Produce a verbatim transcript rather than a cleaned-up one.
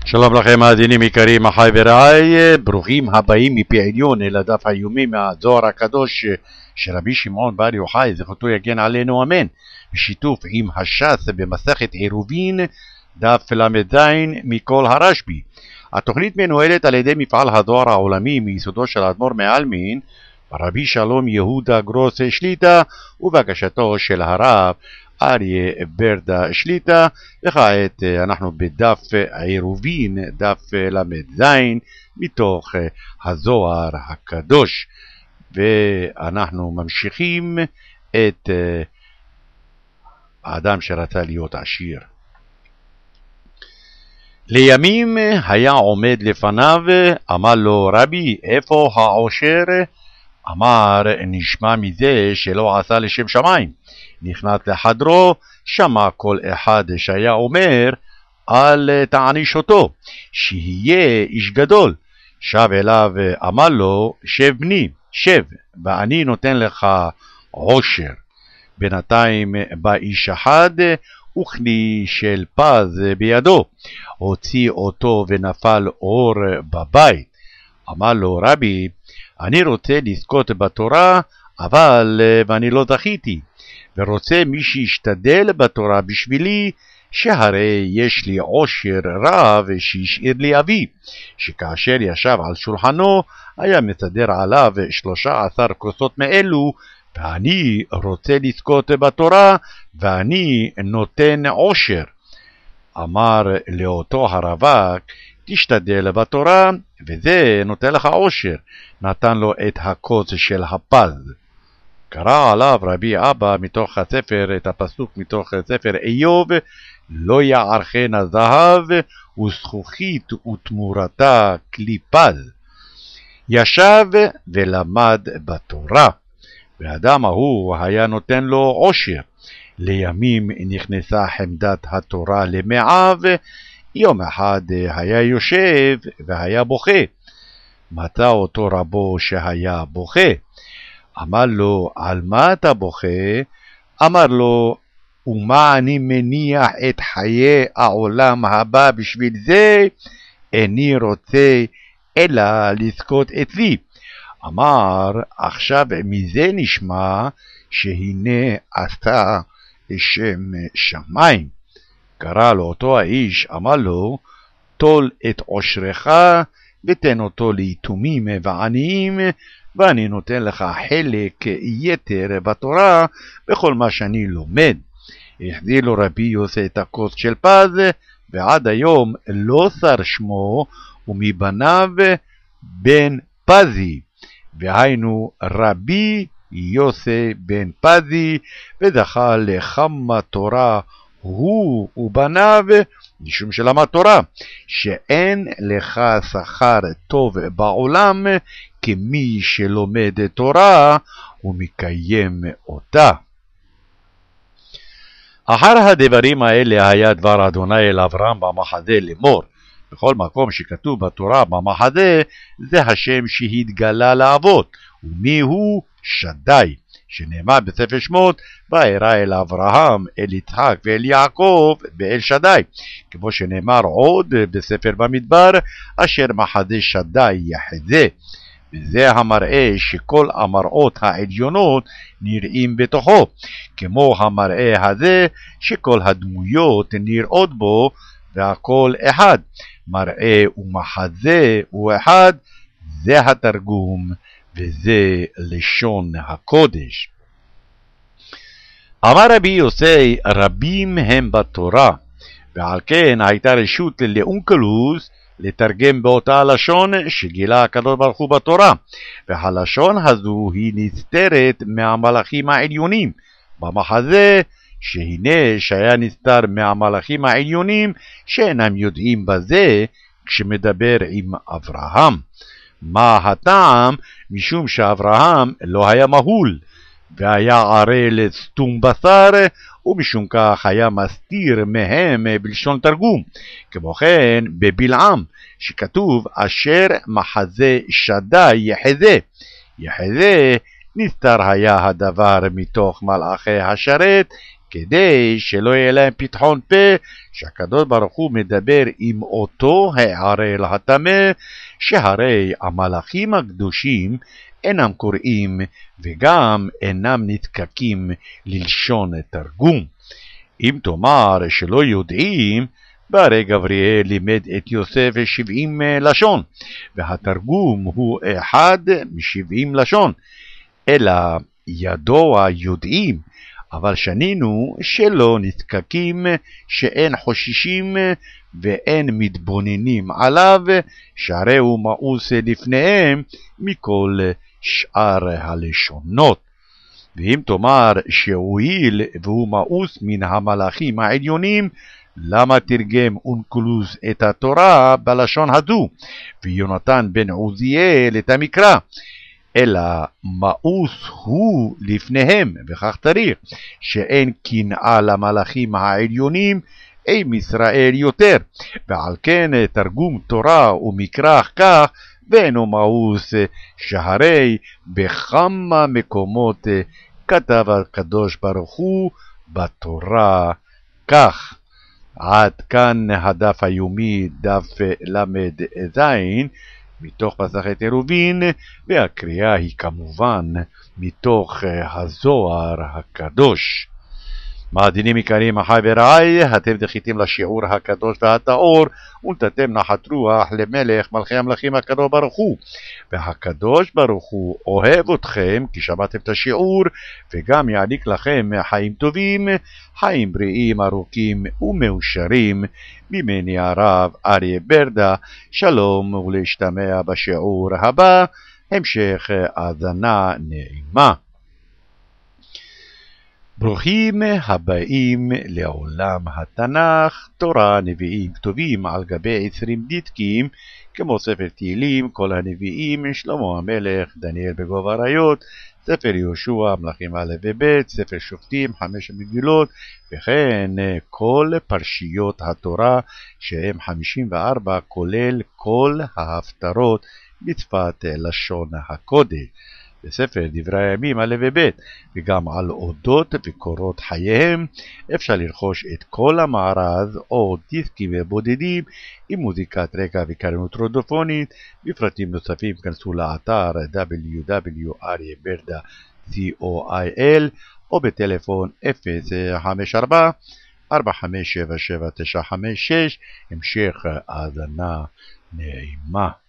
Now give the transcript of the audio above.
שלום לכם מאזינים יקרים, אחי ורעי, ברוכים הבאים מפי עליון אל הדף היומי מהזוהר הקדוש של רבי שמעון בר יוחאי, זכותו יגן עלינו אמן, בשיתוף עם הש"ס במסכת עירובין, דף למד מכל הרשב"י. התוכנית מנוהלת על ידי מפעל הזוהר העולמי מיסודו של האדמו"ר מעלמין, רבי שלום יהודה גרוס שליטא, ובקשתו של הרב אריה ברדה שליטא. וכעת אנחנו בדף עירובין, דף למד מתוך הזוהר הקדוש, ואנחנו ממשיכים את האדם שרצה להיות עשיר. לימים היה עומד לפניו, אמר לו רבי, איפה העושר? אמר, נשמע מזה שלא עשה לשם שמיים. נכנס לחדרו, שמע כל אחד שהיה אומר, אל תעניש אותו, שיהיה איש גדול. שב אליו, אמר לו, שב בני, שב, ואני נותן לך עושר. בינתיים בא איש אחד, וכלי של פז בידו, הוציא אותו ונפל אור בבית. אמר לו רבי, אני רוצה לזכות בתורה, אבל ואני לא זכיתי, ורוצה מי שישתדל בתורה בשבילי, שהרי יש לי עושר רב שהשאיר לי אבי, שכאשר ישב על שולחנו, היה מסדר עליו שלושה עשר כוסות מאלו, ואני רוצה לזכות בתורה, ואני נותן עושר. אמר לאותו הרווק, תשתדל בתורה, וזה נותן לך עושר. נתן לו את הכוס של הפז. קרא עליו רבי אבא מתוך הספר את הפסוק מתוך ספר איוב, לא יערכן הזהב וזכוכית ותמורתה כלי פז. ישב ולמד בתורה, והאדם ההוא היה נותן לו עושר. לימים נכנסה חמדת התורה למעיו, יום אחד היה יושב והיה בוכה. מצא אותו רבו שהיה בוכה. אמר לו, על מה אתה בוכה? אמר לו, ומה אני מניח את חיי העולם הבא בשביל זה? איני רוצה אלא לזכות אצלי. אמר, עכשיו מזה נשמע שהנה עשתה לשם שמיים. קרא לו אותו האיש, אמר לו, תול את עושרך ותן אותו ליתומים ועניים, ואני נותן לך חלק יתר בתורה בכל מה שאני לומד. החזיר לו רבי יוסי את הכוס של פז, ועד היום לא שר שמו, ומבניו בן פזי, והיינו רבי יוסי בן פזי, וזכה לכמה תורה הוא ובניו, משום שלמד תורה, שאין לך שכר טוב בעולם כמי שלומד תורה ומקיים אותה. אחר הדברים האלה היה דבר אדוני אל אברהם במחזה לאמור. בכל מקום שכתוב בתורה במחזה, זה השם שהתגלה לאבות, ומי הוא? שדי, שנאמר בספר שמות, וארא אל אברהם, אל יצחק ואל יעקב באל שדי, כמו שנאמר עוד בספר במדבר, אשר מחזה שדי יחזה. וזה המראה שכל המראות העליונות נראים בתוכו, כמו המראה הזה שכל הדמויות נראות בו, והכל אחד. מראה ומחזה הוא אחד, זה התרגום וזה לשון הקודש. אמר רבי יוסי, רבים הם בתורה, ועל כן הייתה רשות לאונקלוס לתרגם באותה לשון שגילה הקדוש ברוך הוא בתורה, והלשון הזו היא נסתרת מהמלאכים העליונים במחזה, שהנה שהיה נסתר מהמלאכים העליונים שאינם יודעים בזה כשמדבר עם אברהם. מה הטעם? משום שאברהם לא היה מהול, והיה ערה לסתום בשר, ומשום כך היה מסתיר מהם בלשון תרגום. כמו כן בבלעם, שכתוב אשר מחזה שדי יחזה. יחזה נסתר היה הדבר מתוך מלאכי השרת, כדי שלא יהיה להם פתחון פה, שהקדוש ברוך הוא מדבר עם אותו הערל הטמא, שהרי המלאכים הקדושים אינם קוראים וגם אינם נתקקים ללשון תרגום. אם תאמר שלא יודעים, והרי גבריאל לימד את יוסף שבעים לשון, והתרגום הוא אחד משבעים לשון, אלא ידוע יודעים, אבל שנינו שלא נתקקים, שאין חוששים ואין מתבוננים עליו, שהרי הוא מאוס לפניהם מכל שאר הלשונות. ואם תאמר שהואיל והוא מאוס מן המלאכים העליונים, למה תרגם אונקלוס את התורה בלשון הזו, ויונתן בן עוזיאל את המקרא? אלא מאוס הוא לפניהם, וכך צריך, שאין קנאה למלאכים העליונים עם ישראל יותר, ועל כן תרגום תורה ומקרא כך, ואינו מאוס, שהרי בכמה מקומות כתב הקדוש ברוך הוא בתורה כך. עד כאן הדף היומי, דף למד זין, מתוך מסכת עירובין, והקריאה היא כמובן מתוך הזוהר הקדוש. מאזינים יקרים, אחי ורעי, אתם זכיתם לשיעור הקדוש והטהור, ונתתם נחת רוח למלך מלכי המלכים הקדוש ברוך הוא. והקדוש ברוך הוא אוהב אתכם כי שמעתם את השיעור, וגם יעניק לכם חיים טובים, חיים בריאים ארוכים ומאושרים. ממני הרב אריה ברדה, שלום ולהשתמע בשיעור הבא, המשך האזנה נעימה. ברוכים הבאים לעולם התנ"ך, תורה, נביאים כתובים על גבי עשרים דיסקים, כמו ספר תהילים, כל הנביאים, שלמה המלך, דניאל בגוב האריות, ספר יהושע, מלכים א' וב', ספר שופטים, חמש המגילות, וכן כל פרשיות התורה, שהם חמישים וארבע, כולל כל ההפטרות בשפת לשון הקודש. בספר דברי הימים א' וב', וגם על אודות וקורות חייהם. אפשר לרכוש את כל המארז או דיסקים בודדים עם מוזיקת רקע וקריינות רדיופונית. בפרטים נוספים כנסו לאתר דאבליו דאבליו דוט אריה ברדה קול או בטלפון אפס חמש ארבע ארבע חמש שבע שבע תשע חמש שש. המשך האזנה נעימה.